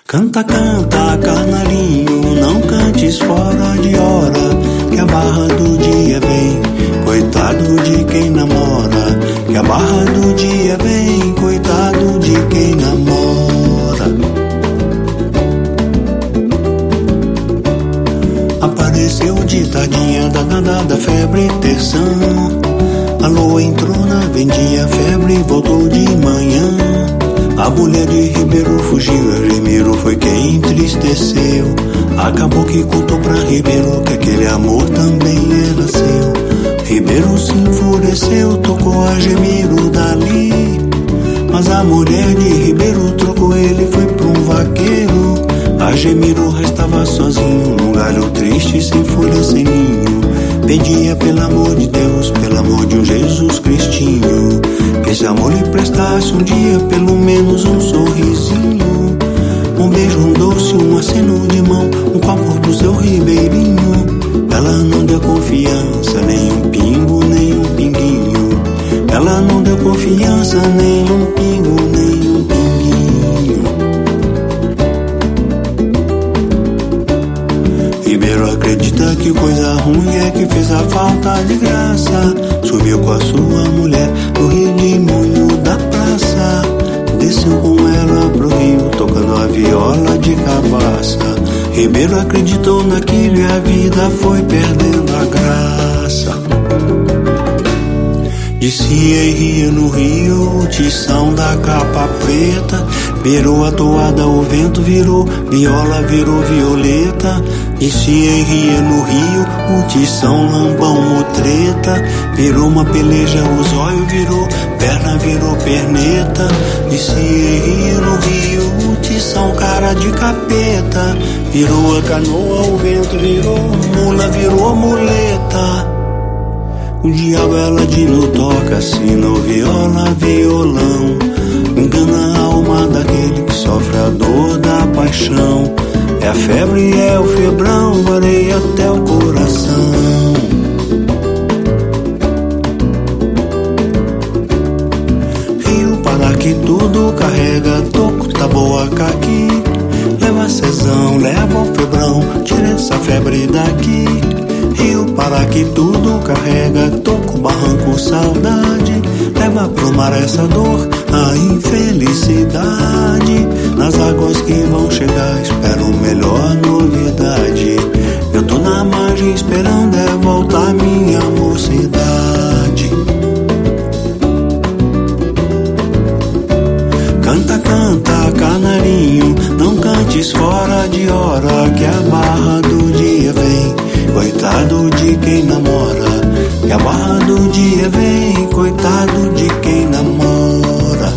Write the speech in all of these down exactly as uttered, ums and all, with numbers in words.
Canta, canta, canarinho, não cantes fora de hora, que a barra do dia vem, coitado de quem namora. Que a barra do dia vem, coitado de quem namora. Apareceu de tardinha, danada da febre terçã. A lua entrou na vendinha, febre voltou de manhã. A mulher de Ribeiro fugiu, e Ribeiro foi quem entristeceu. Acabou que contou pra Ribeiro que aquele amor também era seu. Ribeiro se enfureceu, tocou a Gemiro dali. Mas a mulher de Ribeiro trocou ele, foi pra um vaqueiro. A Gemiro restava sozinho, num galho triste, sem folha, sem ninho. Pedia pelo amor de Deus, pelo amor de um Jesus Cristinho, que esse amor lhe prestasse um dia pelo menos um sorrisinho, um beijo, um doce, um aceno de mão, um copo do seu ribeirinho. Ela não deu confiança, nem um pingo, nem um pinguinho. Ela não deu confiança, nem um pingo, nem um pinguinho. Ribeiro acredita que coisa ruim é que fez a falta de graça. Subiu com a sua mulher no rio de Moinho da praça. Desceu com ela pro rio, tocando a viola de cabaça. Ribeiro acreditou naquilo e a vida foi perdendo a graça. Descia e ria no rio, o tição da capa preta. Virou a toada, o vento virou, viola virou violeta. Descia e ria no rio, o tição, lambão, mutreta. Virou uma peleja, o zóio virou, perna virou perneta. Descia e ria no rio, o tição, cara de capeta. Virou a canoa, o vento virou, mula virou muleta. O diabo ela de no toca, sino, viola, violão. Engana a alma daquele que sofre a dor da paixão. É a febre, é o febrão, vareia até o coração. Rio para que tudo carrega, toco, taboa, caqui. Leva cesão, leva o febrão, tira essa febre daqui. Rio para que tudo carrega, toco, barranco, saudade. Leva pro mar essa dor, a infelicidade. Nas águas que vão chegar, espero melhor novidade. Eu tô na margem esperando é voltar minha mocidade. Canta, canta, canarinho, não cantes fora de hora, que a barra do dia vem, coitado de quem namora. Que a barra do dia vem, coitado de quem namora.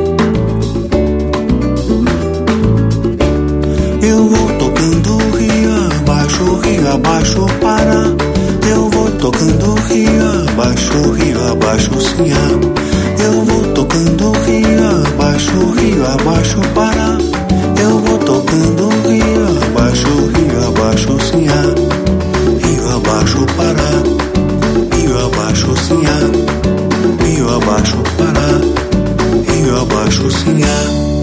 Eu vou tocando rio abaixo, rio abaixo para. Eu vou tocando rio abaixo, rio abaixo sinhá. Eu vou tocando rio abaixo, rio abaixo para. Eu vou tocando rio abaixo, rio abaixo sinhá. Rio abaixo para, rio abaixo sinhá. Rio abaixo para, rio abaixo sinhá.